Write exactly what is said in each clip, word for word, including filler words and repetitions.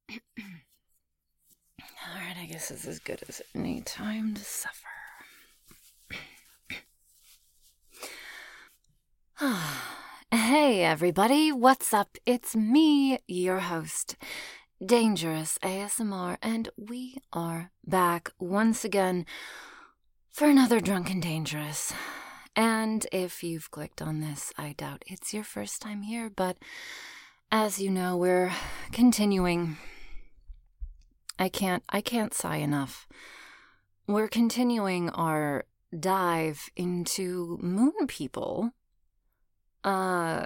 Alright, I guess it's as good as any time to suffer. Hey everybody, what's up? It's me, your host, Dangerous A S M R, and we are back once again for another Drunken Dangerous. And if you've clicked on this, I doubt it's your first time here, but as you know, we're continuing. I can't, I can't sigh enough. We're continuing our dive into moon people. Uh,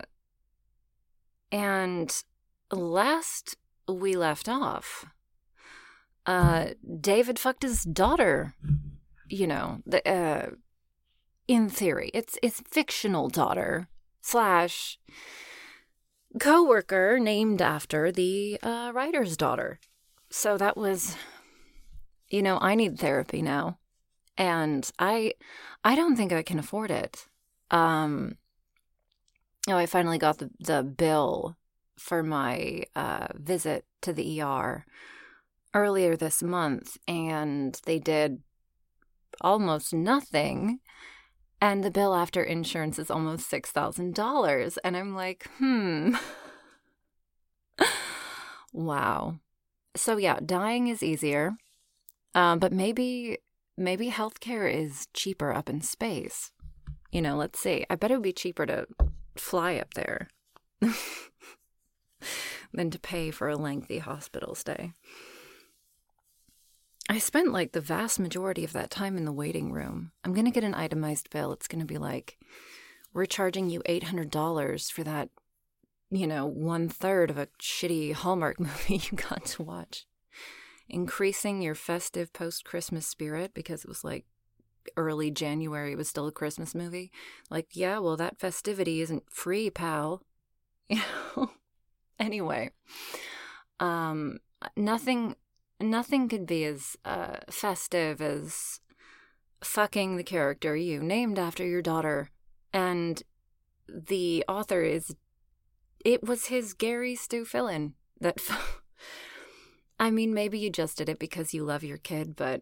and last we left off, uh, David fucked his daughter, you know, the, uh, in theory, it's, it's fictional daughter slash co-worker named after the, uh, writer's daughter. So that was, you know, I need therapy now, and I, I don't think I can afford it. Um, oh, I finally got the, the bill for my uh, visit to the E R earlier this month, and they did almost nothing, and the bill after insurance is almost six thousand dollars, and I'm like, hmm, wow. So yeah, dying is easier, um, but maybe maybe healthcare is cheaper up in space. You know, let's see. I bet it would be cheaper to fly up there than to pay for a lengthy hospital stay. I spent like the vast majority of that time in the waiting room. I'm going to get an itemized bill. It's going to be like, we're charging you eight hundred dollars for that, you know, one third of a shitty Hallmark movie you got to watch. Increasing your festive post-Christmas spirit because it was like early January, it was still a Christmas movie. Like, yeah, well, that festivity isn't free, pal. You know? Anyway, um, nothing, nothing could be as uh, festive as fucking the character you named after your daughter. And the author is It was his Gary Stu fill-in that, I mean, maybe you just did it because you love your kid, but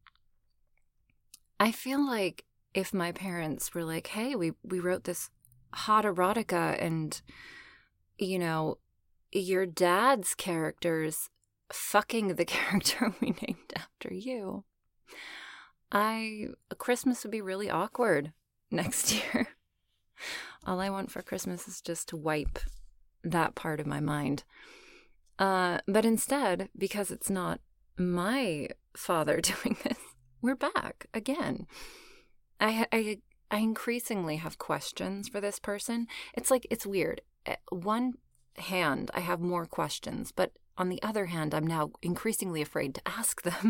I feel like if my parents were like, hey, we, we wrote this hot erotica and, you know, your dad's character's fucking the character we named after you, I, Christmas would be really awkward next year. All I want for Christmas is just to wipe that part of my mind. Uh, but instead, because it's not my father doing this, we're back again. I, I, I increasingly have questions for this person. It's like, it's weird. At one hand, I have more questions, but on the other hand, I'm now increasingly afraid to ask them.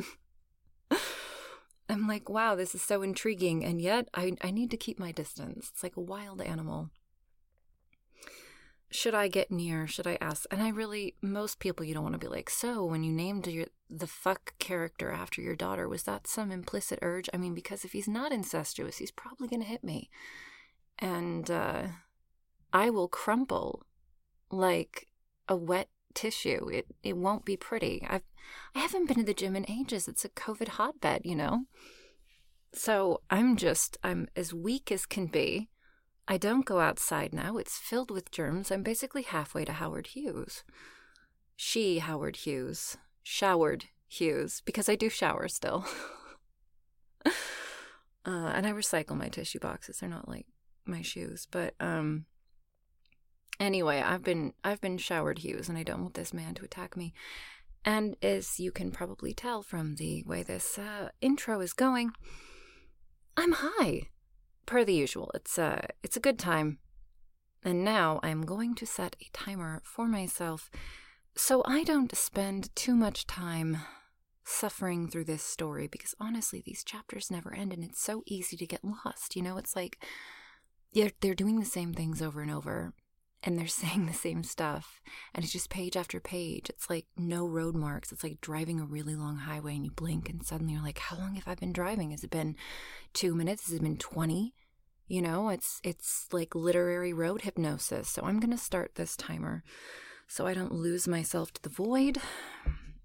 I'm like, wow, this is so intriguing, and yet I, I need to keep my distance. It's like a wild animal. Should I get near? Should I ask? And I really, most people you don't want to be like, so when you named your the fuck character after your daughter, was that some implicit urge? I mean, because if he's not incestuous, he's probably going to hit me. And uh, I will crumple like a wet tissue. It it won't be pretty. I've, I haven't been to the gym in ages. It's a COVID hotbed, you know? So I'm just, I'm as weak as can be. I don't go outside now. It's filled with germs. I'm basically halfway to Howard Hughes. She, Howard Hughes. Showered Hughes. Because I do shower still. uh, and I recycle my tissue boxes. They're not like my shoes. But um, anyway, I've been I've been Showered Hughes, and I don't want this man to attack me. And as you can probably tell from the way this uh, intro is going, I'm high. Per the usual, it's a, it's a good time. And now I'm going to set a timer for myself so I don't spend too much time suffering through this story, because honestly, these chapters never end and it's so easy to get lost. You know, it's like they're, they're doing the same things over and over and they're saying the same stuff, and it's just page after page. It's like no road marks. It's like driving a really long highway and you blink and suddenly you're like, how long have I been driving? Has it been two minutes? Has it been twenty? You know, it's it's like literary road hypnosis. So I'm going to start this timer so I don't lose myself to the void.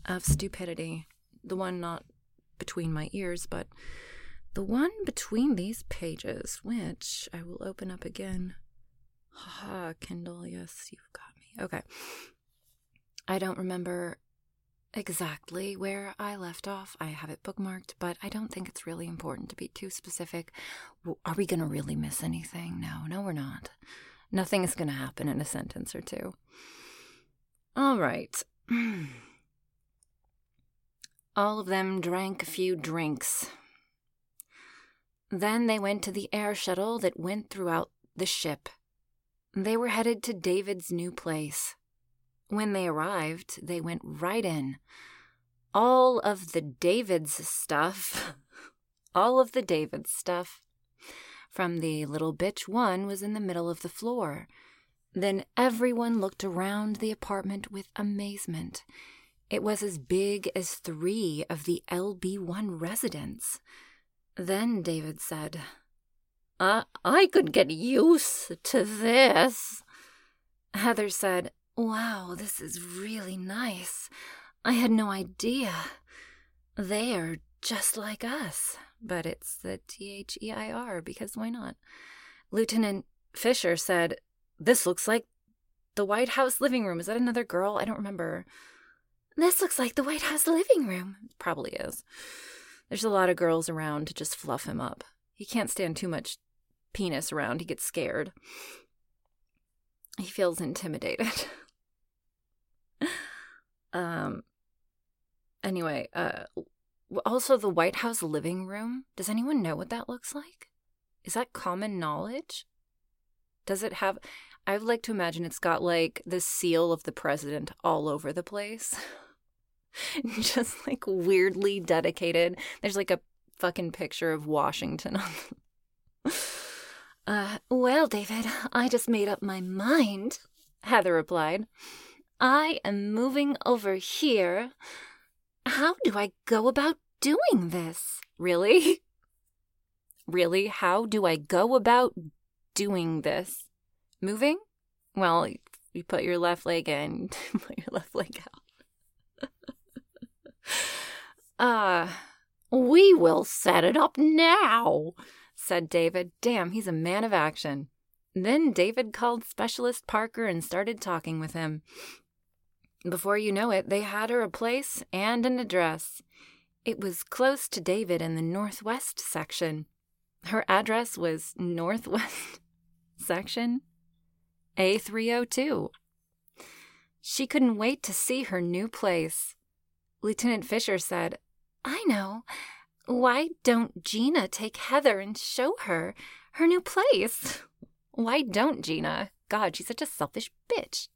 of stupidity. The one not between my ears, but the one between these pages, which I will open up again. Haha, Kindle, yes, you've got me. Okay. I don't remember exactly where I left off. I have it bookmarked, but I don't think it's really important to be too specific. Are we going to really miss anything? No, no, we're not. Nothing is going to happen in a sentence or two. All right. All of them drank a few drinks. Then they went to the air shuttle that went throughout the ship. They were headed to David's new place. When they arrived, they went right in. All of the David's stuff, all of the David's stuff from the little bitch one was in the middle of the floor. Then everyone looked around the apartment with amazement. It was as big as three of the L B one residents. Then David said, uh, I could get used to this. Heather said, wow, this is really nice. I had no idea. They are just like us. But it's the T H E I R, because why not? Lieutenant Fisher said, this looks like the White House living room. Is that another girl? I don't remember. This looks like the White House living room. It probably is. There's a lot of girls around to just fluff him up. He can't stand too much penis around. He gets scared. He feels intimidated. um. Anyway, uh, also the White House living room. Does anyone know what that looks like? Is that common knowledge? Does it have... I would like to imagine it's got, like, the seal of the president all over the place. Just, like, weirdly dedicated. There's, like, a fucking picture of Washington on them. Uh, well, David, I just made up my mind, Heather replied. I am moving over here. How do I go about doing this? Really? Really? How do I go about doing this? Moving? Well, you put your left leg in, put your left leg out. uh, we will set it up now, said David. Damn, he's a man of action. Then David called Specialist Parker and started talking with him. Before you know it, they had her a place and an address. It was close to David in the Northwest section. Her address was Northwest section A three oh two. She couldn't wait to see her new place. Lieutenant Fisher said, I know. Why don't Gina take Heather and show her her new place? Why don't Gina? God, she's such a selfish bitch.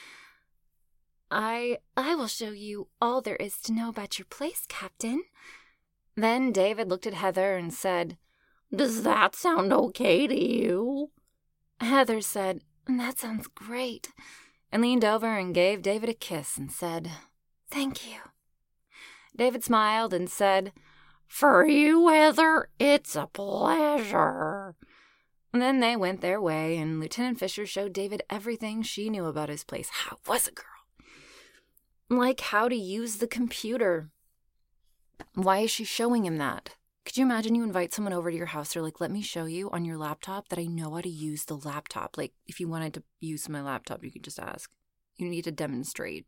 I I will show you all there is to know about your place, Captain. Then David looked at Heather and said, Does that sound okay to you? Heather said, That sounds great, and leaned over and gave David a kiss and said, Thank you. David smiled and said, For you, Heather, it's a pleasure. And then they went their way, and Lieutenant Fisher showed David everything she knew about his place. How was a girl? Like how to use the computer. Why is she showing him that? Could you imagine you invite someone over to your house, they're like, let me show you on your laptop that I know how to use the laptop. Like, if you wanted to use my laptop, you could just ask. You need to demonstrate.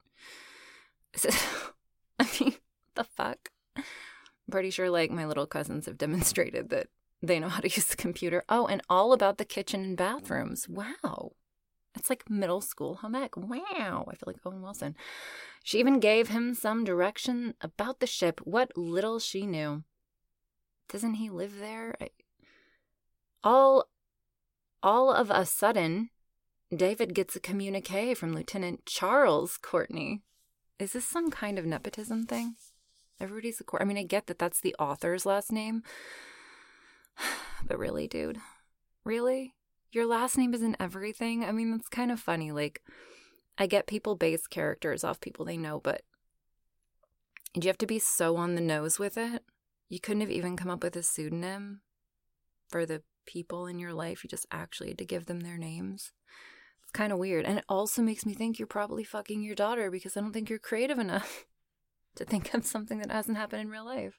I mean, what the fuck? I'm pretty sure, like, my little cousins have demonstrated that they know how to use the computer. Oh, and all about the kitchen and bathrooms. Wow. It's like middle school home ec. Wow. I feel like Owen Wilson. She even gave him some direction about the ship, what little she knew. Doesn't he live there? I... All, all of a sudden, David gets a communique from Lieutenant Charles Courtney. Is this some kind of nepotism thing? Everybody's a Courtney. I mean, I get that that's the author's last name. But really, dude? Really? Your last name isn't everything? I mean, that's kind of funny. Like, I get people base characters off people they know, but do you have to be so on the nose with it? You couldn't have even come up with a pseudonym for the people in your life. You just actually had to give them their names. It's kind of weird. And it also makes me think you're probably fucking your daughter because I don't think you're creative enough to think of something that hasn't happened in real life.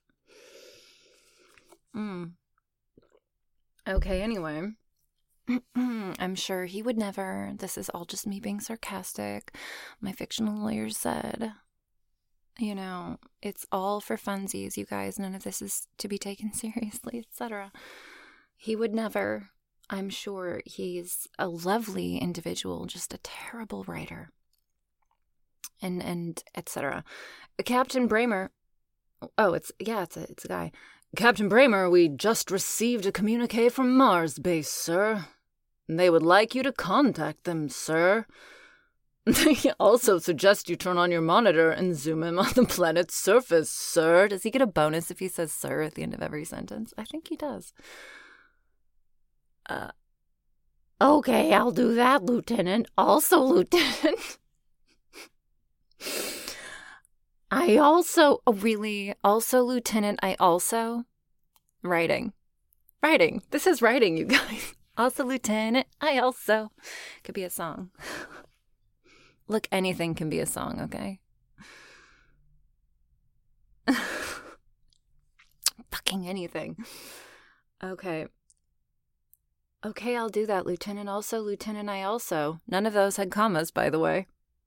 Mm. Okay, anyway. I'm sure he would never. This is all just me being sarcastic. My fictional lawyer said, you know, it's all for funsies, you guys. None of this is to be taken seriously, et cetera. He would never. I'm sure he's a lovely individual, just a terrible writer. And, and et cetera. Captain Bramer. Oh, it's, yeah, it's a, it's a guy. Captain Bramer, we just received a communique from Mars base, sir. They would like you to contact them, sir. They also suggest you turn on your monitor and zoom in on the planet's surface, sir. Does he get a bonus if he says sir at the end of every sentence? I think he does. Uh, okay, I'll do that, Lieutenant. Also, Lieutenant. I also, oh, really? Also, Lieutenant, I also? Writing. Writing. This is writing, you guys. Also, Lieutenant, I also. Could be a song. Look, anything can be a song, okay? Fucking anything. Okay. Okay, I'll do that, Lieutenant. Also, Lieutenant, I also. None of those had commas, by the way.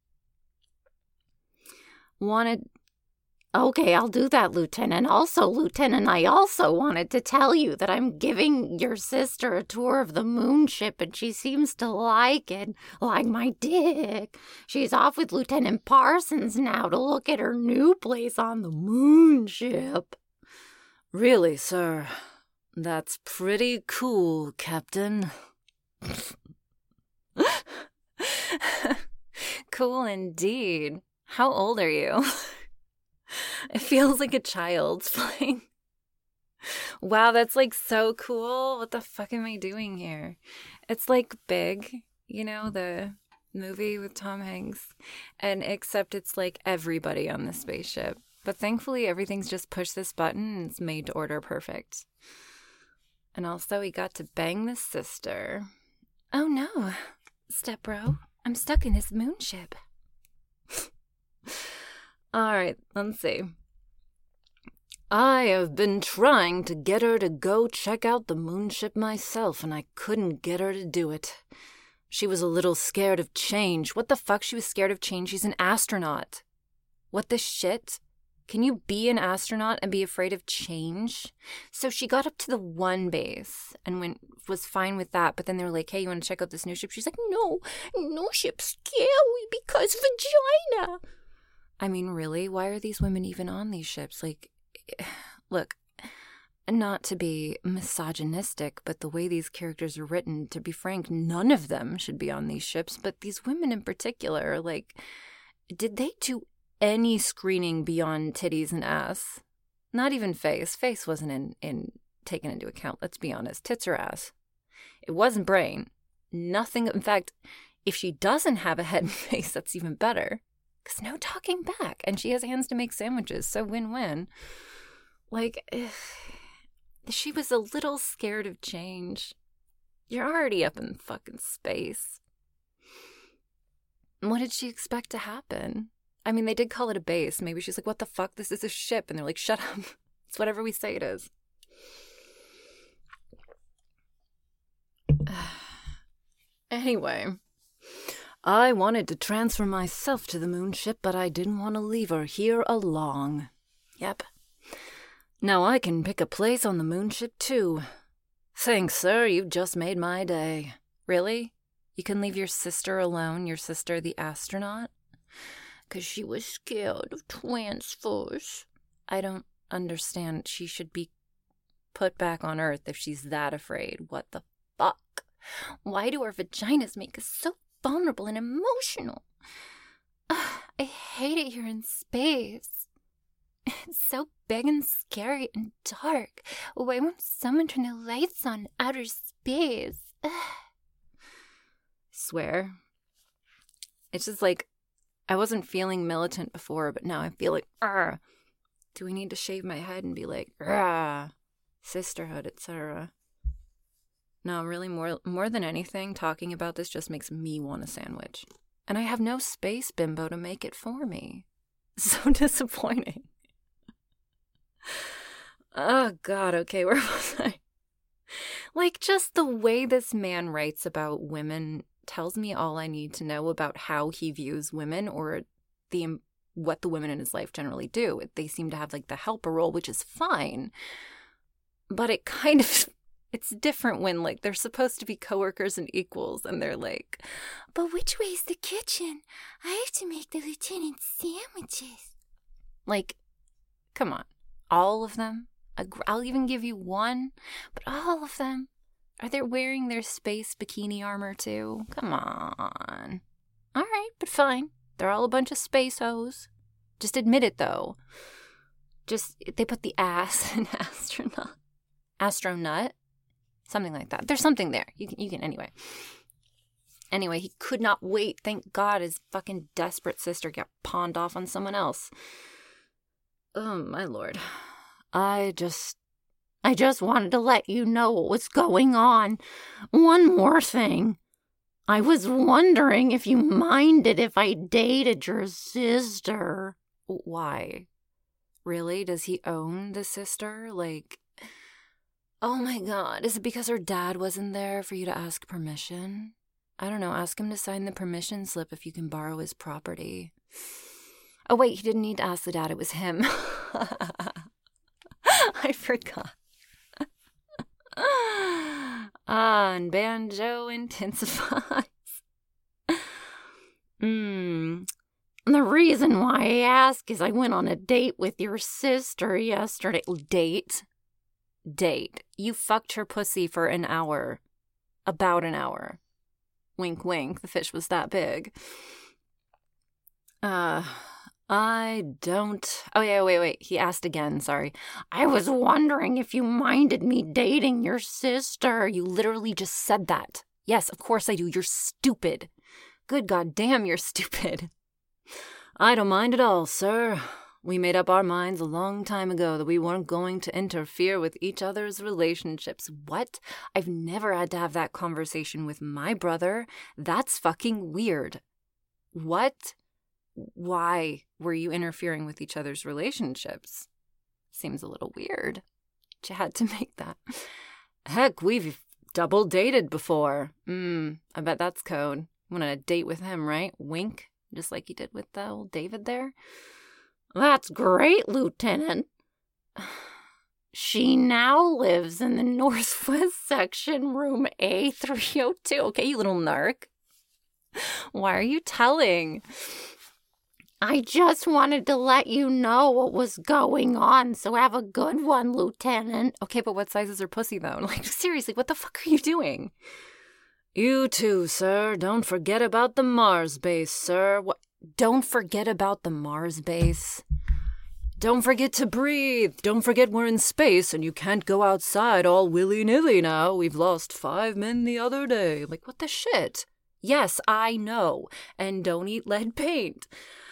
Wanted... Okay, I'll do that, Lieutenant. Also, Lieutenant, I also wanted to tell you that I'm giving your sister a tour of the moon ship, and she seems to like it, like my dick. She's off with Lieutenant Parsons now to look at her new place on the moon ship. Really, sir? That's pretty cool, Captain. Cool indeed. How old are you? It feels like a child's playing. Wow, that's like so cool. What the fuck am I doing here? It's like Big, you know, the movie with Tom Hanks. And except it's like everybody on the spaceship. But thankfully everything's just push this button and it's made to order perfect. And also he got to bang the sister. Oh no, step bro. I'm stuck in this moon ship. All right, let's see. I have been trying to get her to go check out the moonship myself, and I couldn't get her to do it. She was a little scared of change. What the fuck? She was scared of change? She's an astronaut. What the shit? Can you be an astronaut and be afraid of change? So she got up to the one base and went was fine with that, but then they were like, hey, you want to check out this new ship? She's like, no, no ship's scary because vagina. I mean, really? Why are these women even on these ships? Like, look, not to be misogynistic, but the way these characters are written, to be frank, none of them should be on these ships, but these women in particular, like, did they do any screening beyond titties and ass? Not even face. Face wasn't in, in taken into account, let's be honest. Tits or ass. It wasn't brain. Nothing. In fact, if she doesn't have a head and face, that's even better. Because no talking back. And she has hands to make sandwiches, so win-win. Like, ugh, she was a little scared of change. You're already up in fucking space. What did she expect to happen? I mean, they did call it a base. Maybe she's like, what the fuck? This is a ship. And they're like, shut up. It's whatever we say it is. Anyway. I wanted to transfer myself to the moonship, but I didn't want to leave her here along. Yep. Now I can pick a place on the moonship, too. Thanks, sir. You've just made my day. Really? You can leave your sister alone, your sister the astronaut? Because she was scared of transfers. I don't understand. She should be put back on Earth if she's that afraid. What the fuck? Why do our vaginas make us so vulnerable and emotional? Ugh, I hate it here in space. It's so big and scary and dark. Why won't someone turn the lights on outer space? Ugh. Swear. It's just like, I wasn't feeling militant before, but now I feel like, ah, do we need to shave my head and be like, ah, sisterhood, et cetera? No, really, more more than anything, talking about this just makes me want a sandwich. And I have no space bimbo to make it for me. So disappointing. Oh, God. Okay, where was I? Like, just the way this man writes about women tells me all I need to know about how he views women or the what the women in his life generally do. They seem to have, like, the helper role, which is fine. But it kind of, it's different when, like, they're supposed to be coworkers and equals, and they're like, but which way's the kitchen? I have to make the lieutenant sandwiches. Like, come on. All of them? I'll even give you one, but all of them, are they wearing their space bikini armor too? Come on. All right, but fine. They're all a bunch of space hoes. Just admit it, though. Just, they put the ass in astronaut. Astronut? Something like that. There's something there. You can, you can, anyway. Anyway, he could not wait. Thank God his fucking desperate sister got pawned off on someone else. Oh, my Lord. I just, I just wanted to let you know what was going on. One more thing. I was wondering if you minded if I dated your sister. Why? Really? Does he own the sister? Like, oh my God. Is it because her dad wasn't there for you to ask permission? I don't know. Ask him to sign the permission slip if you can borrow his property. Oh, wait. He didn't need to ask the dad. It was him. I forgot. Ah, and banjo intensifies. Hmm. The reason why I ask is I went on a date with your sister yesterday. Date? Date. You fucked her pussy for an hour. About an hour. Wink, wink. The fish was that big. Uh... I don't... Oh, yeah, wait, wait. He asked again, sorry. I was wondering if you minded me dating your sister. You literally just said that. Yes, of course I do. You're stupid. Good goddamn, you're stupid. I don't mind at all, sir. We made up our minds a long time ago that we weren't going to interfere with each other's relationships. What? I've never had to have that conversation with my brother. That's fucking weird. What? Why were you interfering with each other's relationships? Seems a little weird. But you had to make that. Heck, we've double dated before. Hmm, I bet that's code. Went on a date with him, right? Wink, just like you did with the old David there. That's great, Lieutenant. She now lives in the Northwest Section, room A three oh two. Okay, you little narc. Why are you telling? I just wanted to let you know what was going on, so have a good one, Lieutenant. Okay, but what size is her pussy, though? Like, seriously, what the fuck are you doing? You too, sir. Don't forget about the Mars base, sir. What? Don't forget about the Mars base. Don't forget to breathe. Don't forget we're in space and you can't go outside all willy-nilly now. We've lost five men the other day. Like, what the shit? Yes, I know. And don't eat lead paint.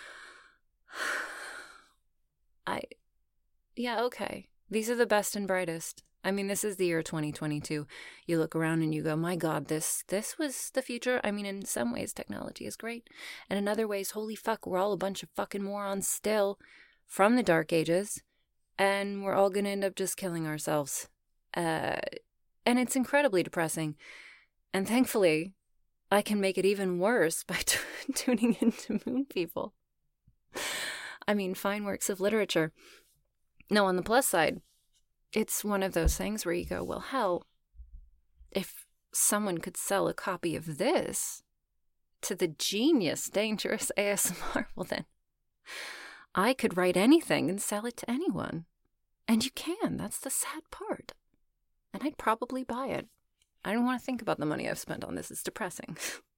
I, yeah, okay. These are the best and brightest. I mean, this is the year twenty twenty-two. You look around and you go, my God, this this was the future. I mean, in some ways, technology is great. And in other ways, holy fuck, we're all a bunch of fucking morons still from the dark ages. And we're all going to end up just killing ourselves. Uh, and it's incredibly depressing. And thankfully, I can make it even worse by t- tuning into Moon People. I mean, fine works of literature. No, on the plus side, it's one of those things where you go, well, hell, if someone could sell a copy of this to the genius, dangerous A S M R, well then, I could write anything and sell it to anyone. And you can. That's the sad part. And I'd probably buy it. I don't want to think about the money I've spent on this. It's depressing.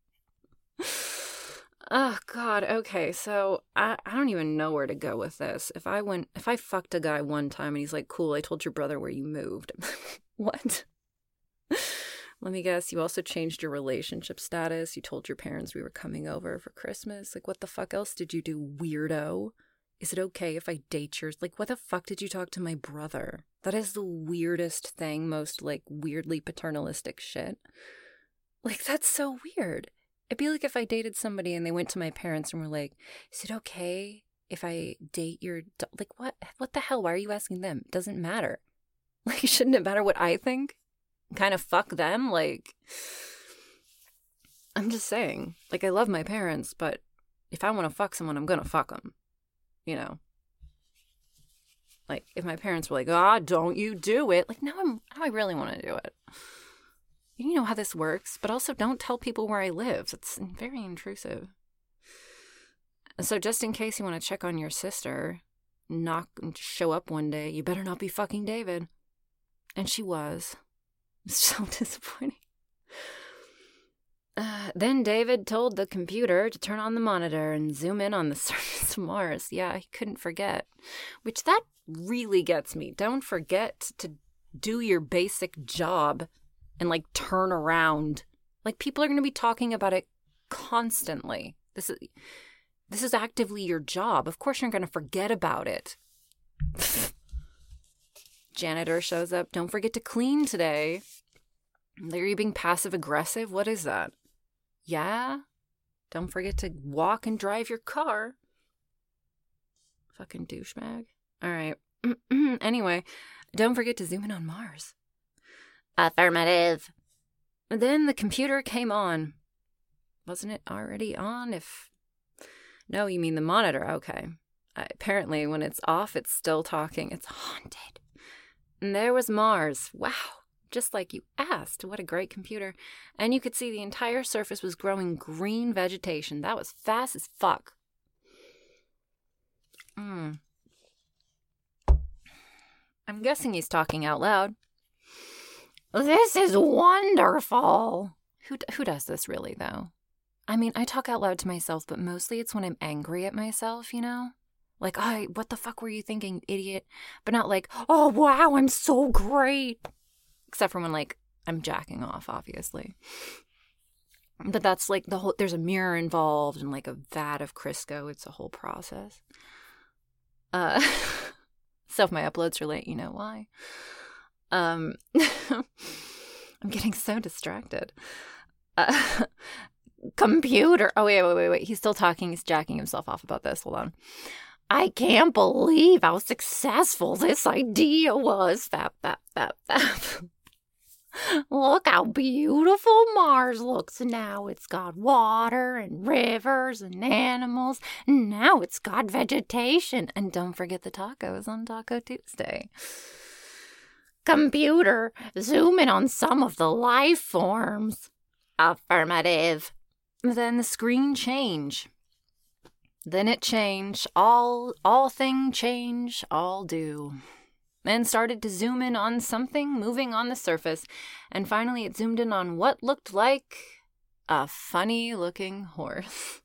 Oh, God. Okay, so I, I don't even know where to go with this. If I went, if I fucked a guy one time and he's like, cool, I told your brother where you moved. What? Let me guess, you also changed your relationship status. You told your parents we were coming over for Christmas. Like, what the fuck else did you do, weirdo? Is it okay if I date yours? Like, what the fuck did you talk to my brother? That is the weirdest thing, most, like, weirdly paternalistic shit. Like, that's so weird. It'd be like if I dated somebody and they went to my parents and were like, is it okay if I date your, da- like, what? What the hell? Why are you asking them? It doesn't matter. Like, shouldn't it matter what I think? Kind of fuck them? Like, I'm just saying. Like, I love my parents, but if I want to fuck someone, I'm going to fuck them. You know? Like, if my parents were like, ah, don't you do it. Like, now I'm, now I really want to do it. You know how this works, but also don't tell people where I live. It's very intrusive. So just in case you want to check on your sister, knock and show up one day, you better not be fucking David. And she was. It's so disappointing. Uh, then David told the computer to turn on the monitor and zoom in on the surface of Mars. Yeah, he couldn't forget. Which that really gets me. Don't forget to do your basic job and, like, turn around. Like, people are going to be talking about it constantly. This is this is actively your job. Of course you're going to forget about it. Janitor shows up. Don't forget to clean today. Are you being passive-aggressive? What is that? Yeah? Don't forget to walk and drive your car. Fucking douchebag. All right. Anyway, don't forget to zoom in on Mars. Affirmative. Then the computer came on. Wasn't it already on? If no, you mean the monitor. Okay. Uh, apparently, when it's off, it's still talking. It's haunted. And there was Mars. Wow. Just like you asked. What a great computer. And you could see the entire surface was growing green vegetation. That was fast as fuck. Hmm. I'm guessing he's talking out loud. This is wonderful. Who who does this really, though? I mean, I talk out loud to myself, but mostly it's when I'm angry at myself, you know? Like, oh, what the fuck were you thinking, idiot? But not like, oh, wow, I'm so great. Except for when, like, I'm jacking off, obviously. But that's, like, the whole, there's a mirror involved and, like, a vat of Crisco. It's a whole process. Uh, so if my uploads are late, you know why. Um, I'm getting so distracted. Uh, computer. Oh, wait, wait, wait, wait. He's still talking. He's jacking himself off about this. Hold on. I can't believe how successful this idea was. Fap, fap, fap, fap. Look how beautiful Mars looks now. It's got water and rivers and animals. And now it's got vegetation. And don't forget the tacos on Taco Tuesday. Computer, zoom in on some of the life forms. Affirmative. Then the screen change. Then it changed. All, all thing change, all do. Then started to zoom in on something moving on the surface. And finally it zoomed in on what looked like a funny-looking horse.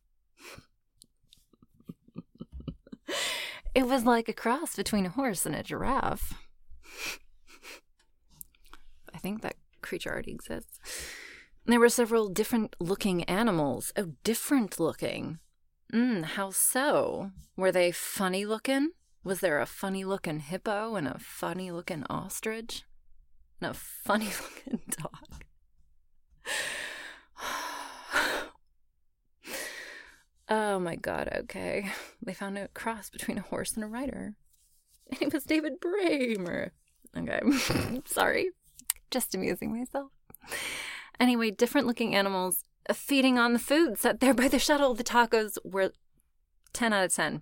It was like a cross between a horse and a giraffe. I think that creature already exists. There were several different looking animals. Oh, different looking. Mm, how so? Were they funny looking? Was there a funny looking hippo and a funny looking ostrich? And a funny looking dog? Oh my god, okay. They found a cross between a horse and a rider. And it was David Bramer. Okay, sorry. Just amusing myself. Anyway, different looking animals feeding on the food set there by the shuttle. The tacos were ten out of ten.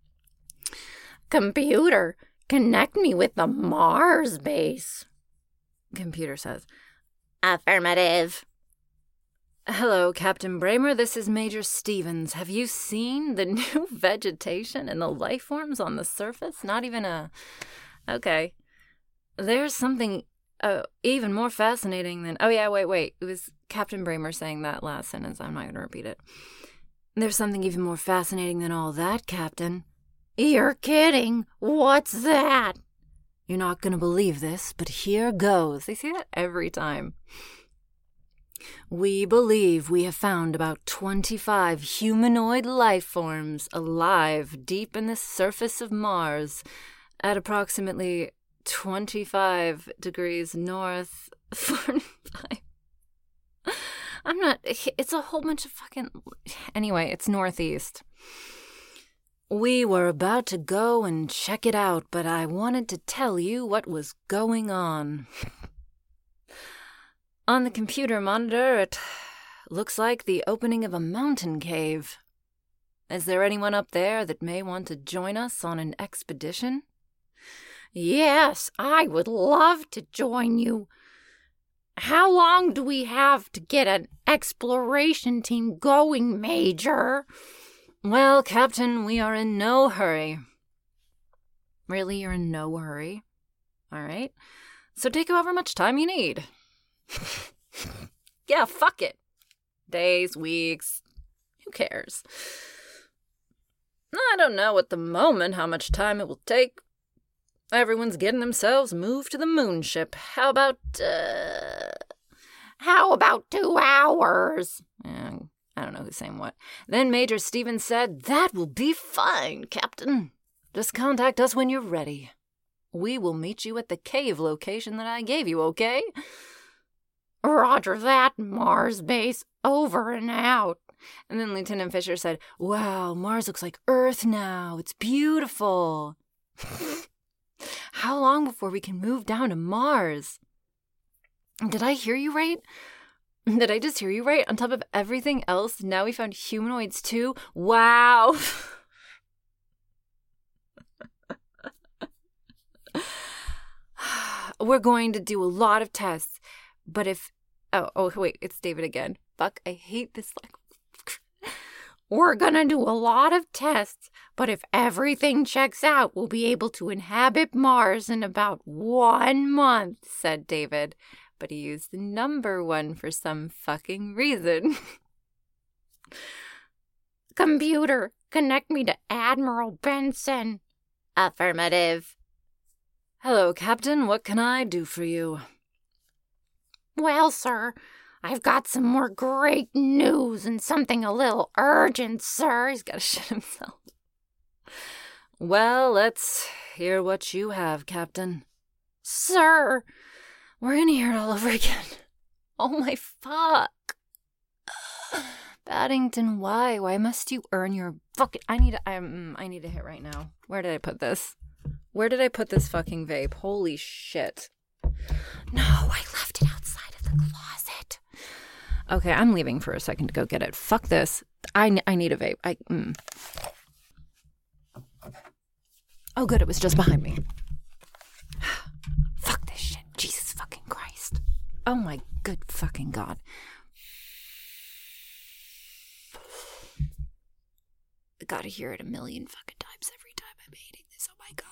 Computer, connect me with the Mars base. Computer says, affirmative. Hello, Captain Bramer. This is Major Stevens. Have you seen the new vegetation and the life forms on the surface? Not even a... Okay. There's something uh, even more fascinating than... Oh, yeah, wait, wait. It was Captain Bramer saying that last sentence. I'm not going to repeat it. There's something even more fascinating than all that, Captain. You're kidding. What's that? You're not going to believe this, but here goes. They say that every time. We believe we have found about twenty-five humanoid life forms alive deep in the surface of Mars at approximately twenty-five degrees north, forty-five. I'm not, it's a whole bunch of fucking, anyway, it's northeast. We were about to go and check it out, but I wanted to tell you what was going on. On the computer monitor, it looks like the opening of a mountain cave. Is there anyone up there that may want to join us on an expedition? Yes, I would love to join you. How long do we have to get an exploration team going, Major? Well, Captain, we are in no hurry. Really, you're in no hurry? All right. So take however much time you need. Yeah, fuck it. Days, weeks, who cares? I don't know at the moment how much time it will take. Everyone's getting themselves moved to the moon ship. How about, uh... How about two hours? Yeah, I don't know who's saying what. Then Major Stevens said, "That will be fine, Captain. Just contact us when you're ready. We will meet you at the cave location that I gave you, okay?" Roger that, Mars base. Over and out. And then Lieutenant Fisher said, "Wow, Mars looks like Earth now. It's beautiful." How long before we can move down to Mars? Did I hear you right? Did I just hear you right? On top of everything else, now we found humanoids too? Wow. We're going to do a lot of tests, but if... Oh, oh, wait, it's David again. Fuck, I hate this, like... We're gonna do a lot of tests, but if everything checks out, we'll be able to inhabit Mars in about one month, said David. But he used the number one for some fucking reason. Computer, connect me to Admiral Benson. Affirmative. Hello, Captain. What can I do for you? Well, sir, I've got some more great news and something a little urgent, sir. He's got to shit himself. Well, let's hear what you have, Captain. Sir, we're gonna hear it all over again. Oh my fuck. Paddington, why? Why must you earn your fucking... I need to, um, I need to hit right now. Where did I put this? Where did I put this fucking vape? Holy shit. No, I left it outside of the closet. Okay, I'm leaving for a second to go get it. Fuck this. I, I need a vape. I... Mm. Oh, good. It was just behind me. Fuck this shit. Jesus fucking Christ. Oh my good fucking God. I gotta hear it a million fucking times every time I'm hating this. Oh my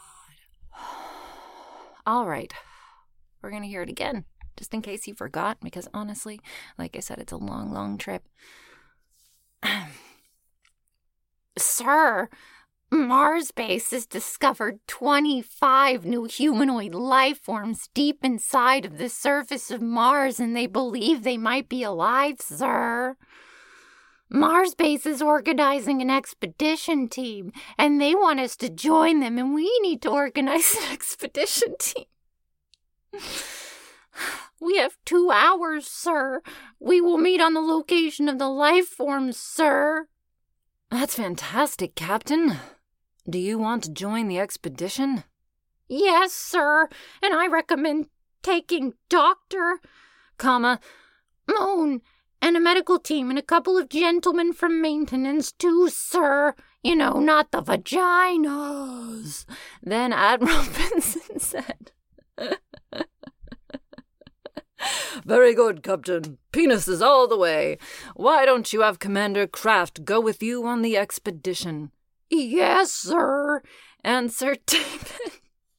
God. All right. We're gonna hear it again. Just in case you forgot, because honestly, like I said, it's a long, long trip. Sir, Mars base has discovered twenty-five new humanoid life forms deep inside of the surface of Mars, and they believe they might be alive, sir. Mars base is organizing an expedition team, and they want us to join them, and we need to organize an expedition team. We have two hours, sir. We will meet on the location of the life forms, sir. That's fantastic, Captain. Do you want to join the expedition? Yes, sir. And I recommend taking Doctor, comma, Moon, and a medical team and a couple of gentlemen from maintenance too, sir. You know, not the vaginas. Then Admiral Benson said... Very good, Captain. Penises all the way. Why don't you have Commander Kraft go with you on the expedition? Yes, sir, answered David.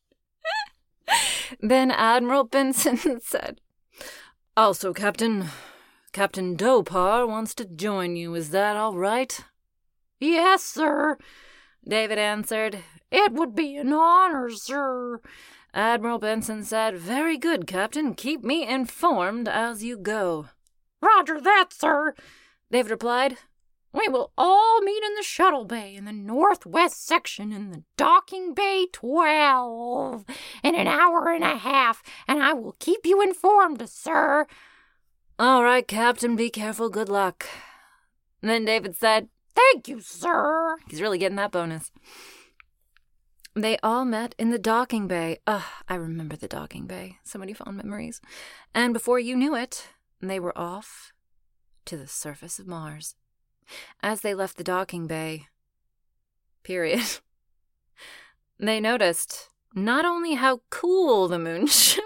Then Admiral Benson said, Also, Captain, Captain Dopar wants to join you. Is that all right? Yes, sir, David answered. It would be an honor, sir. Admiral Benson said, Very good, Captain. Keep me informed as you go. Roger that, sir, David replied. We will all meet in the shuttle bay in the northwest section in the docking bay twelve in an hour and a half, and I will keep you informed, sir. All right, Captain, be careful. Good luck. And then David said, Thank you, sir. He's really getting that bonus. They all met in the docking bay. Ugh, I remember the docking bay. So many fond memories. And before you knew it, they were off to the surface of Mars. As they left the docking bay, period, they noticed not only how cool the moon ship...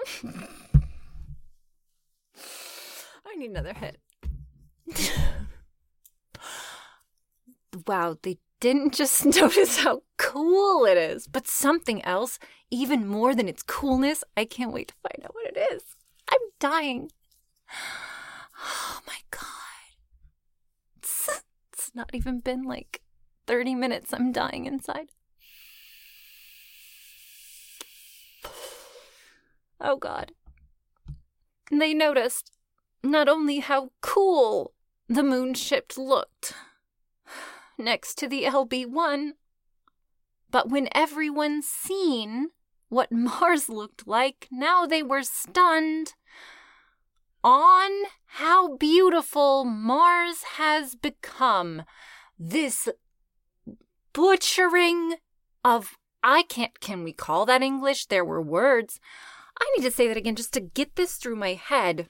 I need another hit. Wow, they didn't just notice how cool it is, but something else, even more than its coolness. I can't wait to find out what it is. I'm dying. Oh my God. It's, it's not even been like thirty minutes. I'm dying inside. Oh God. And they noticed not only how cool the moon ship looked next to the L B one, but when everyone seen what Mars looked like, now they were stunned on how beautiful Mars has become. This butchering of, I can't, can we call that English? There were words. I need to say that again just to get this through my head.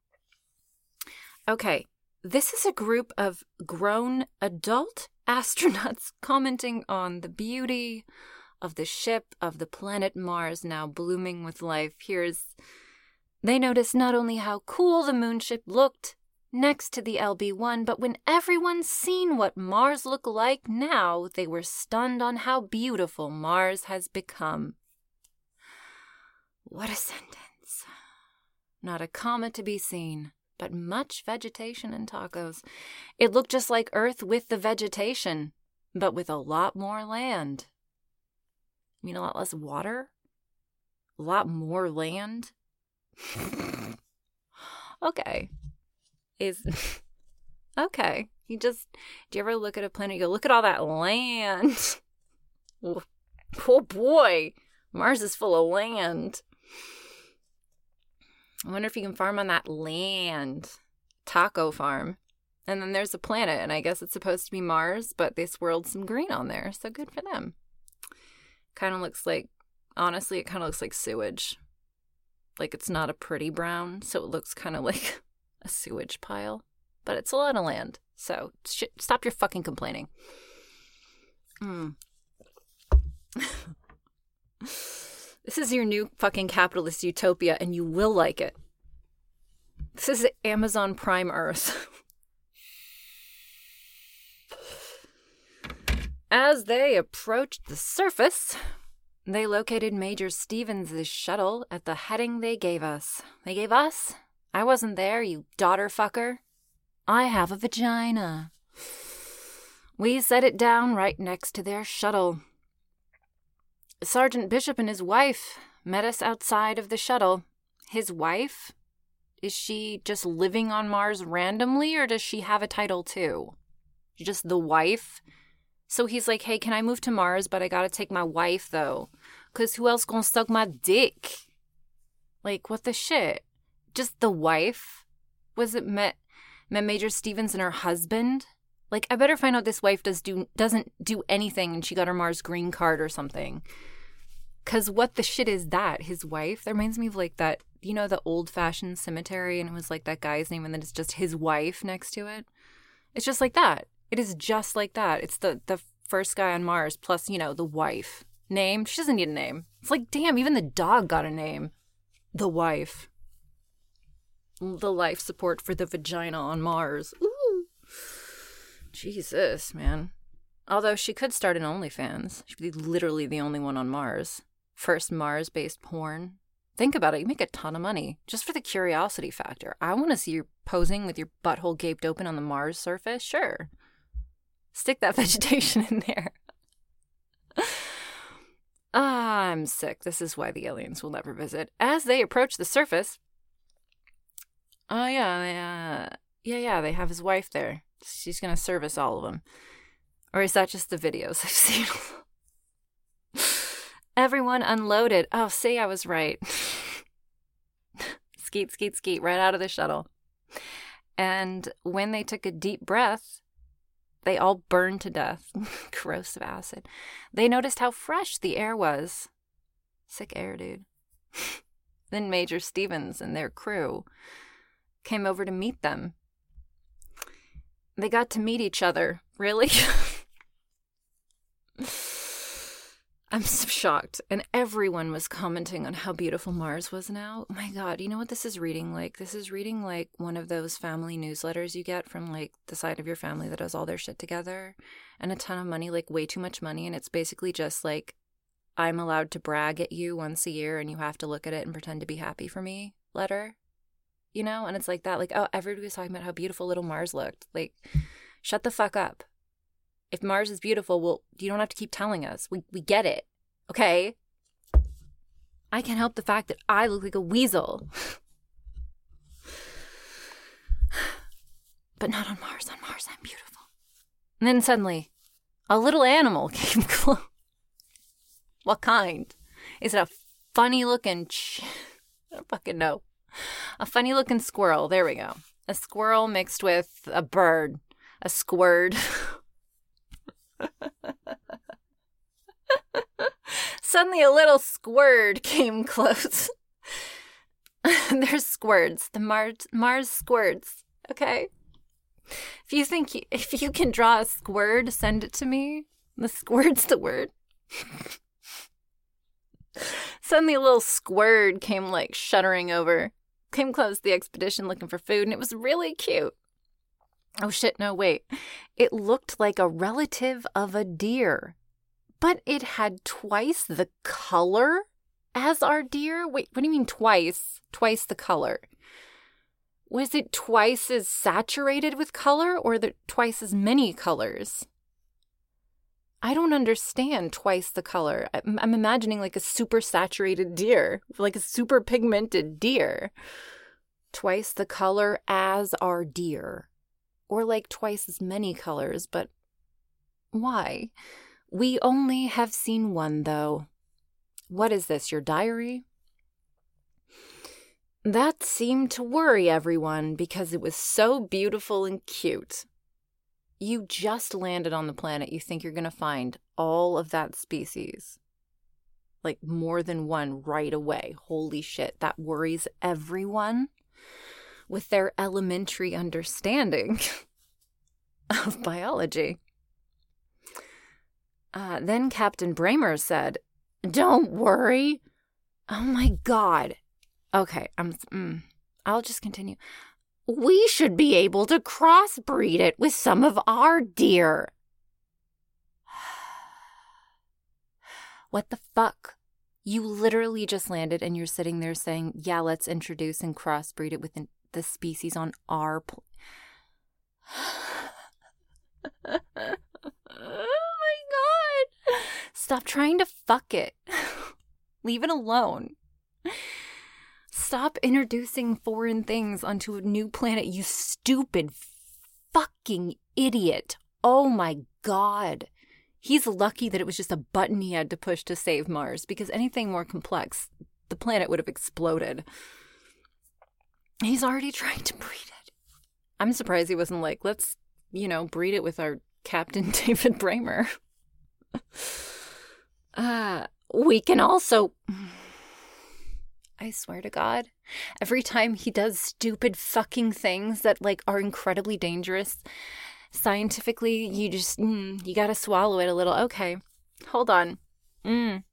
Okay, this is a group of grown adult astronauts commenting on the beauty of the ship of the planet Mars now blooming with life. Here's, they noticed not only how cool the moon ship looked next to the L B one, but when everyone seen what Mars looked like now, they were stunned on how beautiful Mars has become. What a sentence. Not a comma to be seen, but much vegetation and tacos. It looked just like Earth with the vegetation, but with a lot more land. You mean a lot less water? A lot more land? Okay. Is okay. You just, do you ever look at a planet and you go, look at all that land? Oh boy, Mars is full of land. I wonder if you can farm on that land. Taco farm. And then there's a planet, and I guess it's supposed to be Mars, but they swirled some green on there, so good for them. Kind of looks like, honestly, it kind of looks like sewage. Like it's not a pretty brown, so it looks kind of like a sewage pile. But it's a lot of land, so sh- stop your fucking complaining. Mm. This is your new fucking capitalist utopia, and you will like it. This is Amazon Prime Earth. As they approached the surface, they located Major Stevens' shuttle at the heading they gave us. They gave us? I wasn't there, you daughter fucker. I have a vagina. We set it down right next to their shuttle. Sergeant Bishop and his wife met us outside of the shuttle. His wife? Is she just living on Mars randomly, or does she have a title too? Just the wife? So he's like, hey, can I move to Mars, but I gotta take my wife, though? Because who else gonna suck my dick? Like, what the shit? Just the wife? Was it met, met Major Stevens and her husband? Like, I better find out this wife does do, doesn't do anything and she got her Mars green card or something. Because what the shit is that? His wife? That reminds me of, like, that, you know, the old-fashioned cemetery, and it was, like, that guy's name, and then it's just his wife next to it? It's just like that. It is just like that. It's the, the first guy on Mars plus, you know, the wife. Name? She doesn't need a name. It's like, damn, even the dog got a name. The wife. The life support for the vagina on Mars. Ooh. Jesus, man. Although she could start an OnlyFans. She'd be literally the only one on Mars. First Mars-based porn. Think about it. You make a ton of money. Just for the curiosity factor. I want to see you posing with your butthole gaped open on the Mars surface. Sure. Stick that vegetation in there. Ah, I'm sick. This is why the aliens will never visit. As they approach the surface... Oh, yeah, they, uh, yeah, yeah, they have his wife there. She's going to service all of them. Or is that just the videos I've seen? Everyone unloaded. Oh, see, I was right. Skeet, skeet, skeet, right out of the shuttle. And when they took a deep breath, They all burned to death. Corrosive acid. They noticed how fresh the air was. Sick air, dude. Then Major Stevens and their crew came over to meet them. They got to meet each other. Really? I'm so shocked. And everyone was commenting on how beautiful Mars was now. Oh my God, you know what this is reading like? This is reading like one of those family newsletters you get from like the side of your family that has all their shit together and a ton of money, like way too much money. And it's basically just like, I'm allowed to brag at you once a year and you have to look at it and pretend to be happy for me letter. You know? And it's like that. Like, oh, everybody was talking about how beautiful little Mars looked. Like, shut the fuck up. If Mars is beautiful, well, you don't have to keep telling us. We we get it, okay? I can't help the fact that I look like a weasel. But not on Mars. On Mars, I'm beautiful. And then suddenly, a little animal came close. What kind? Is it a funny-looking... Ch- I don't fucking know. A funny-looking squirrel. There we go. A squirrel mixed with a bird. A squird. Suddenly a little squird came close. There's squirts. The Mars Mars squirts. Okay? If you think you, if you can draw a squird, send it to me. The squirt's the word. Suddenly a little squird came like shuddering over. Came close to the expedition looking for food, and it was really cute. Oh shit, no, wait. It looked like a relative of a deer, but it had twice the color as our deer. Wait, what do you mean twice? Twice the color. Was it twice as saturated with color or the twice as many colors? I don't understand twice the color. I'm, I'm imagining like a super saturated deer, like a super pigmented deer. Twice the color as our deer. Or like twice as many colors, but why? We only have seen one, though. What is this, your diary? That seemed to worry everyone because it was so beautiful and cute. You just landed on the planet. You think you're going to find all of that species. Like more than one right away. Holy shit, that worries everyone. With their elementary understanding of biology. Uh, then Captain Bramer said, "Don't worry." Oh my God. Okay, I'm. Mm, I'll just continue. "We should be able to crossbreed it with some of our deer." What the fuck? You literally just landed and you're sitting there saying, yeah, let's introduce and crossbreed it with the species on our pl- Oh my God. Stop trying to fuck it. Leave it alone. Stop introducing foreign things onto a new planet, you stupid fucking idiot. Oh my God. He's lucky that it was just a button he had to push to save Mars, because anything more complex, the planet would have exploded. He's already trying to breed it. I'm surprised he wasn't like, let's, you know, breed it with our Captain David Bramer. uh, we can also... I swear to God, every time he does stupid fucking things that, like, are incredibly dangerous, scientifically, you just, mm, you gotta swallow it a little. Okay, hold on. Mm.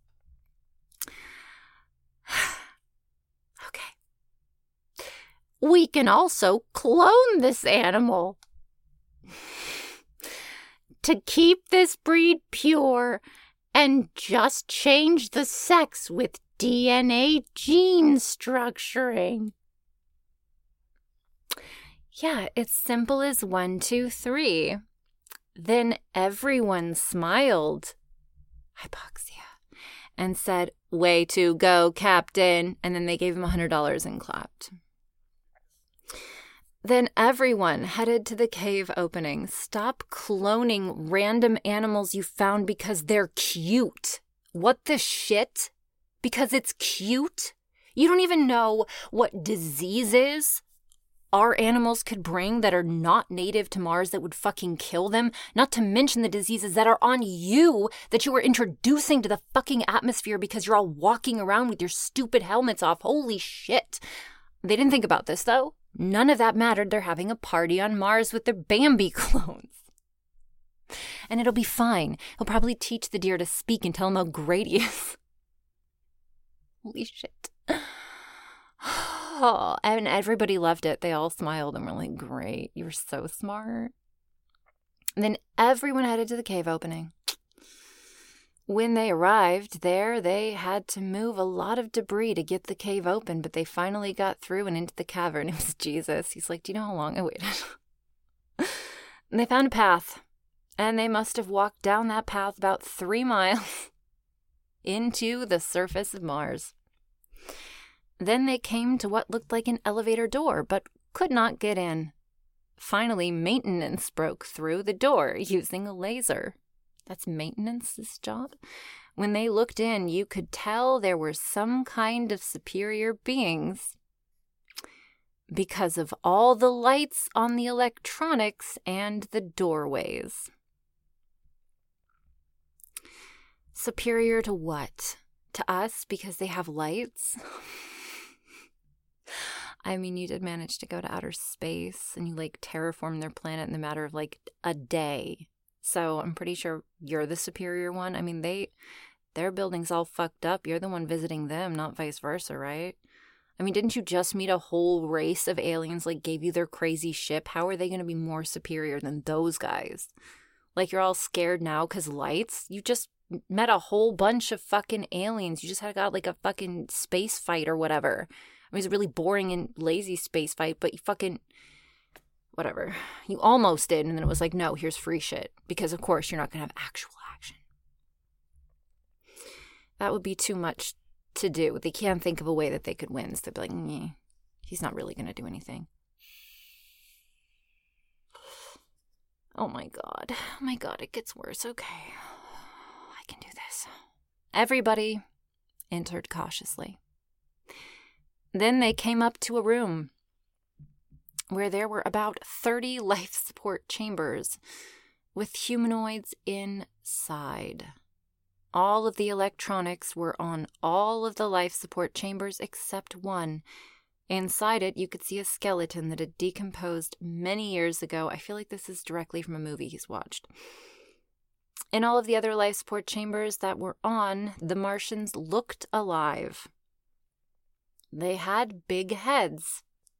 Okay. We can also clone this animal. To keep this breed pure and just change the sex with D N A gene structuring. Yeah, it's simple as one, two, three. Then everyone smiled, hypoxia, and said, way to go, Captain. And then they gave him one hundred dollars and clapped. Then everyone headed to the cave opening. Stop cloning random animals you found because they're cute. What the shit? Because it's cute? You don't even know what disease is? our animals could bring that are not native to Mars that would fucking kill them, not to mention the diseases that are on you that you are introducing to the fucking atmosphere because you're all walking around with your stupid helmets off. Holy shit. They didn't think about this, though. None of that mattered. They're having a party on Mars with their Bambi clones. And it'll be fine. He'll probably teach the deer to speak and tell him how great he is. Holy shit. Oh, and everybody loved it. They all smiled and were like, great, you were so smart. And then everyone headed to the cave opening. When they arrived there, they had to move a lot of debris to get the cave open, but they finally got through and into the cavern. It was Jesus. He's like, do you know how long I waited? And they found a path, and they must have walked down that path about three miles into the surface of Mars. Then they came to what looked like an elevator door, but could not get in. Finally, maintenance broke through the door using a laser. That's maintenance's job. When they looked in, you could tell there were some kind of superior beings because of all the lights on the electronics and the doorways. Superior to what? To us because they have lights? I mean, you did manage to go to outer space and you, like, terraform their planet in the matter of, like, a day. So I'm pretty sure you're the superior one. I mean, they, their building's all fucked up. You're the one visiting them, not vice versa, right? I mean, didn't you just meet a whole race of aliens, like, gave you their crazy ship? How are they going to be more superior than those guys? Like, you're all scared now because lights? You just met a whole bunch of fucking aliens. You just had got, like, a fucking space fight or whatever. I mean, it was a really boring and lazy space fight, but you fucking, whatever. You almost did, and then it was like, no, here's free shit. Because, of course, you're not going to have actual action. That would be too much to do. They can't think of a way that they could win. So they'd be like, nah, he's not really going to do anything. Oh, my God. Oh, my God, it gets worse. Okay. I can do this. Everybody entered cautiously. Then they came up to a room where there were about thirty life support chambers with humanoids inside. All of the electronics were on all of the life support chambers except one. Inside it, you could see a skeleton that had decomposed many years ago. I feel like this is directly from a movie he's watched. In all of the other life support chambers that were on, the Martians looked alive. They had big heads.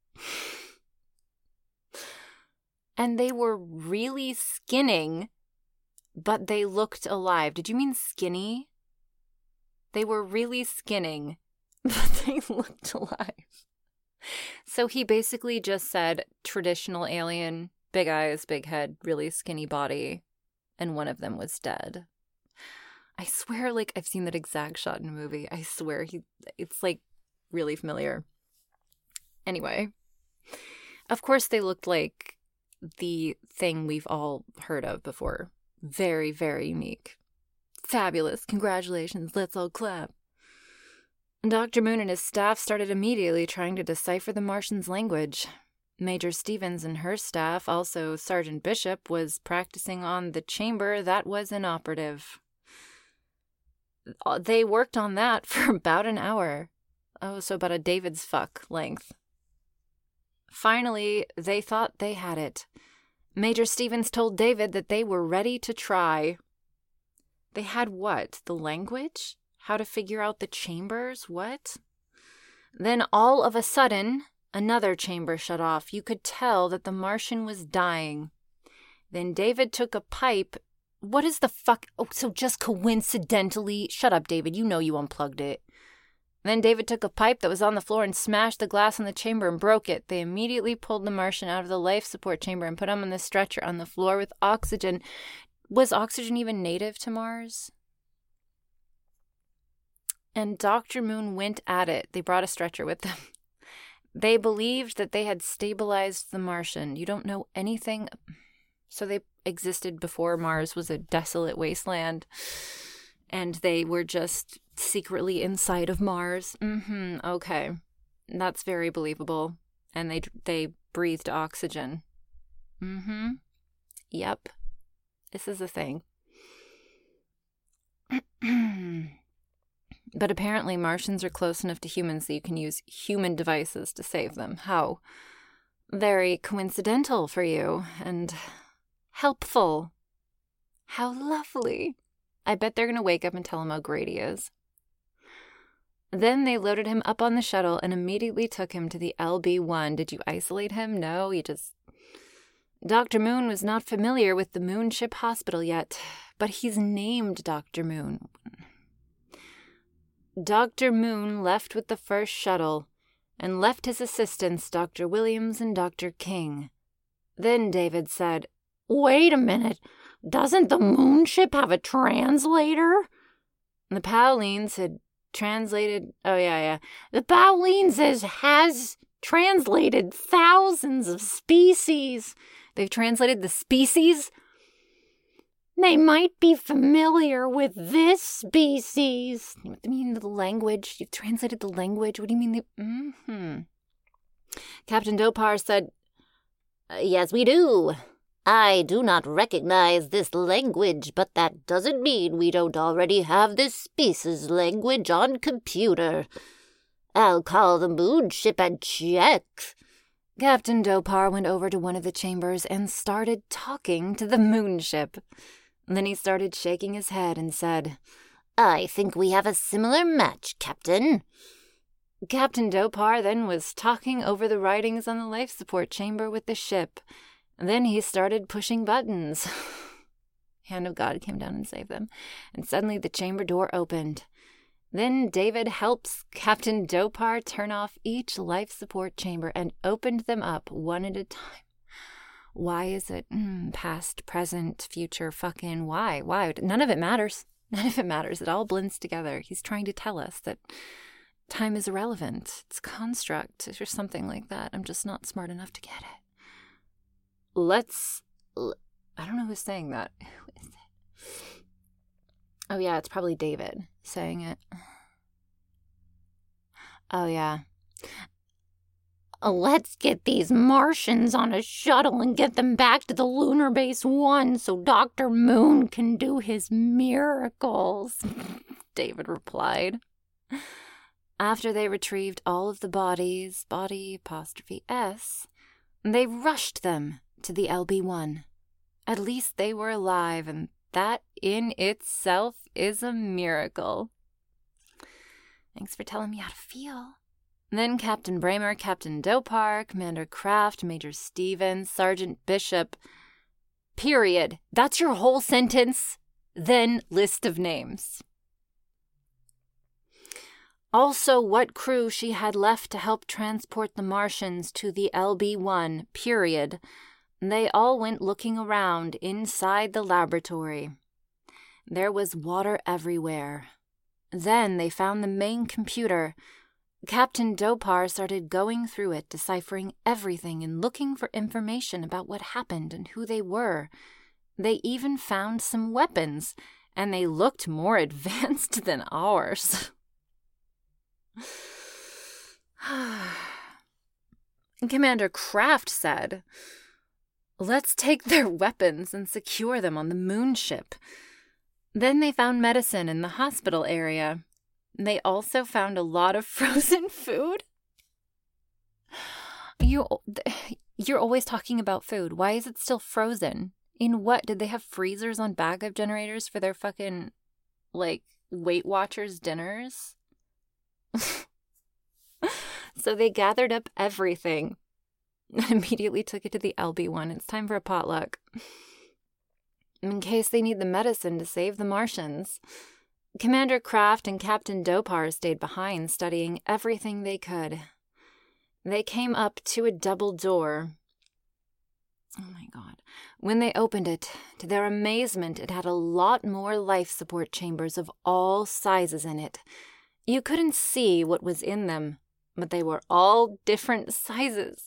And they were really skinning, but they looked alive. Did you mean skinny? They were really skinning, but they looked alive. So he basically just said traditional alien, big eyes, big head, really skinny body, and one of them was dead. I swear, like, I've seen that exact shot in a movie. I swear, he. it's like really familiar. Anyway, of course they looked like the thing we've all heard of before. Very, very unique. Fabulous. Congratulations. Let's all clap. Doctor Moon and his staff started immediately trying to decipher the Martians' language. Major Stevens and her staff, also Sergeant Bishop, was practicing on the chamber that was inoperative. They worked on that for about an hour. Oh, so about a David's fuck length. Finally, they thought they had it. Major Stevens told David that they were ready to try. They had what? The language? How to figure out the chambers? What? Then all of a sudden, another chamber shut off. You could tell that the Martian was dying. Then David took a pipe. What is the fuck? Oh, so just coincidentally. Shut up, David. You know you unplugged it. Then David took a pipe that was on the floor and smashed the glass in the chamber and broke it. They immediately pulled the Martian out of the life support chamber and put him on the stretcher on the floor with oxygen. Was oxygen even native to Mars? And Doctor Moon went at it. They brought a stretcher with them. They believed that they had stabilized the Martian. You don't know anything. So they existed before Mars was a desolate wasteland. And they were just secretly inside of Mars. Mm-hmm. Okay. That's very believable. And they they breathed oxygen. Mm-hmm. Yep. This is a thing. But apparently Martians are close enough to humans that you can use human devices to save them. How very coincidental for you, and helpful. How lovely. I bet they're going to wake up and tell him how great he is. Then they loaded him up on the shuttle and immediately took him to the L B one. Did you isolate him? No, you just... Doctor Moon was not familiar with the Moonship Hospital yet, but he's named Doctor Moon. Doctor Moon left with the first shuttle and left his assistants, Doctor Williams and Doctor King. Then David said, "Wait a minute. Doesn't the Moonship have a translator?" The Paulines had translated... Oh, yeah, yeah. The Paulines has, has translated thousands of species. They've translated the species? They might be familiar with this species. What do you mean the language? You've translated the language? What do you mean the... Mm-hmm. Captain Dopar said, "Yes, we do. I do not recognize this language, but that doesn't mean we don't already have this species language on computer. I'll call the Moonship and check." Captain Dopar went over to one of the chambers and started talking to the Moonship. Then he started shaking his head and said, "I think we have a similar match, Captain." Captain Dopar then was talking over the writings on the life support chamber with the ship. Then he started pushing buttons. Hand of God came down and saved them. And suddenly the chamber door opened. Then David helps Captain Dopar turn off each life support chamber and opened them up one at a time. Why is it mm, past, present, future, fucking why? Why? None of it matters. None of it matters. It all blends together. He's trying to tell us that time is irrelevant. It's a construct or something like that. I'm just not smart enough to get it. Let's... I don't know who's saying that. Who is it? Oh, yeah, it's probably David saying it. Oh, yeah. "Let's get these Martians on a shuttle and get them back to the Lunar Base One so Doctor Moon can do his miracles," David replied. After they retrieved all of the bodies, body apostrophe S, they rushed them to the L B one. At least they were alive, and that in itself is a miracle. Thanks for telling me how to feel. Then Captain Bramer, Captain Dopar, Commander Kraft, Major Stevens, Sergeant Bishop. Period. That's your whole sentence? Then list of names. Also, what crew she had left to help transport the Martians to the L B one, period. They all went looking around inside the laboratory. There was water everywhere. Then they found the main computer. Captain Dopar started going through it, deciphering everything and looking for information about what happened and who they were. They even found some weapons, and they looked more advanced than ours. Commander Kraft said, "Let's take their weapons and secure them on the Moonship." Then they found medicine in the hospital area. They also found a lot of frozen food. You, you're always talking about food. Why is it still frozen? In what? Did they have freezers on backup generators for their fucking, like, Weight Watchers dinners? So they gathered up everything and immediately took it to the L B one. It's time for a potluck. In case they need the medicine to save the Martians. Commander Kraft and Captain Dopar stayed behind, studying everything they could. They came up to a double door. Oh my God. When they opened it, to their amazement, it had a lot more life support chambers of all sizes in it. You couldn't see what was in them, but they were all different sizes.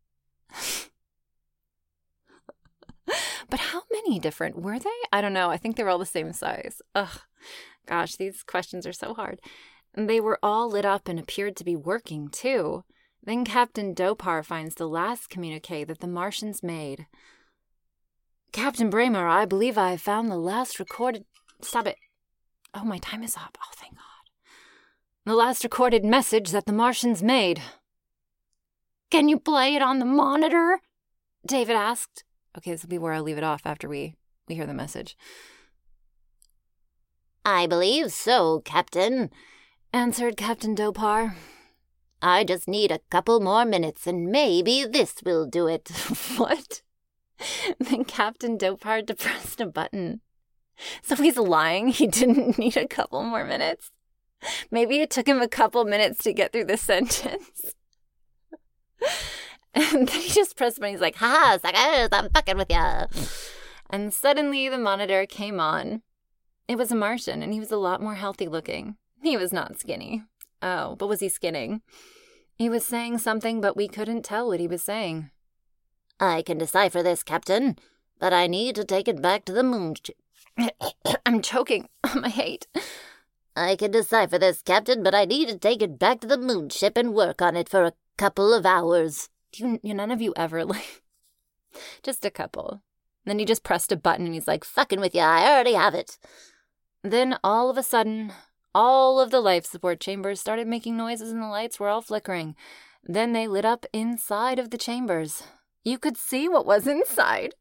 But how many different were they? I don't know. I think they were all the same size. Ugh. Gosh, these questions are so hard. They were all lit up and appeared to be working, too. Then Captain Dopar finds the last communique that the Martians made. Captain Bramer, I believe I have found the last recorded... Stop it. Oh, my time is up. Oh, thank God. The last recorded message that the Martians made. Can you play it on the monitor? David asked. Okay, this will be where I leave it off after we, we hear the message. I believe so, Captain, answered Captain Dopar. I just need a couple more minutes, and maybe this will do it. What? Then Captain Dopar depressed a button. So he's lying? He didn't need a couple more minutes? Maybe it took him a couple minutes to get through the sentence. And then he just pressed a button. He's like, ha, suckers, I'm fucking with ya. And suddenly the monitor came on. It was a Martian, and he was a lot more healthy looking. He was not skinny. Oh, but was he skinning? He was saying something, but we couldn't tell what he was saying. I can decipher this, Captain, but I need to take it back to the moon. I'm choking on my hate. I can decipher this, Captain, but I need to take it back to the moon ship and work on it for a couple of hours. You, you none of you ever, like, just a couple. Then he just pressed a button and he's like, fucking with ya, I already have it. Then all of a sudden, all of the life support chambers started making noises and the lights were all flickering. Then they lit up inside of the chambers. You could see what was inside.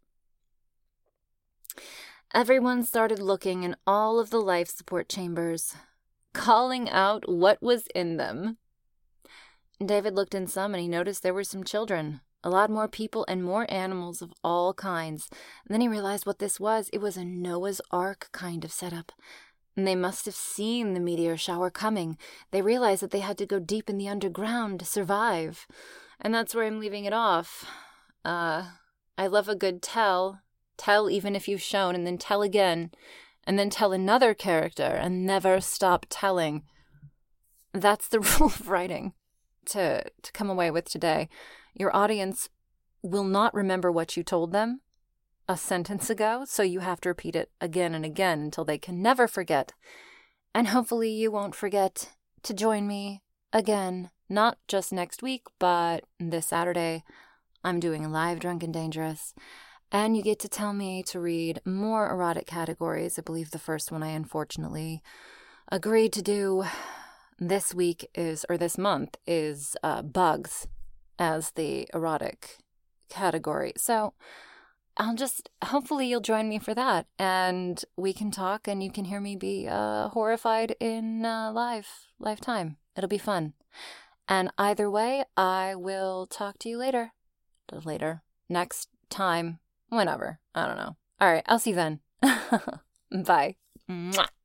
Everyone started looking in all of the life support chambers, calling out what was in them. David looked in some and he noticed there were some children, a lot more people and more animals of all kinds. And then he realized what this was. It was a Noah's Ark kind of setup. And they must have seen the meteor shower coming. They realized that they had to go deep in the underground to survive. And that's where I'm leaving it off. Uh, I love a good tell. Tell even if you've shown, and then tell again. And then tell another character, and never stop telling. That's the rule of writing to, to come away with today. Your audience will not remember what you told them a sentence ago, so you have to repeat it again and again until they can never forget. And hopefully you won't forget to join me again, not just next week, but this Saturday. I'm doing Live Drunk and Dangerous, and you get to tell me to read more erotic categories. I believe the first one I unfortunately agreed to do this week is, or this month, is uh, bugs as the erotic category. So I'll just, hopefully you'll join me for that, and we can talk, and you can hear me be uh, horrified in uh, live, live time. It'll be fun. And either way, I will talk to you later. Later. Next time. Whenever. I don't know. All right, I'll see you then. Bye. Mwah.